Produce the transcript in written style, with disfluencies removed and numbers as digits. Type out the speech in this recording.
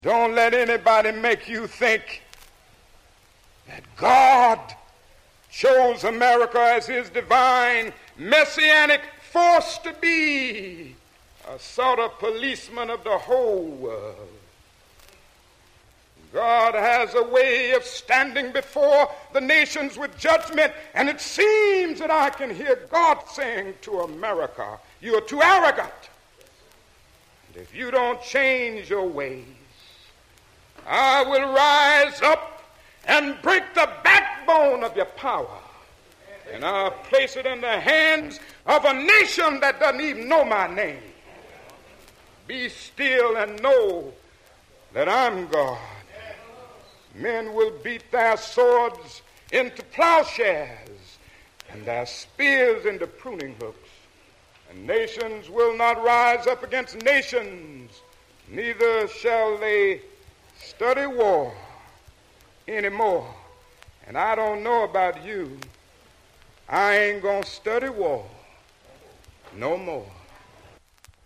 Don't let anybody make you think that God chose America as his divine messianic force to be a sort of policeman of the whole world. God has a way of standing before the nations with judgment, and it seems that I can hear God saying to America, you are too arrogant. And if you don't change your ways, I will rise up and break the backbone of your power, and I'll place it in the hands of a nation that doesn't even know my name. Be still and know that I'm God. Men will beat their swords into plowshares and their spears into pruning hooks. And nations will not rise up against nations, neither shall they study war anymore. And I don't know about you, I ain't gonna study war no more.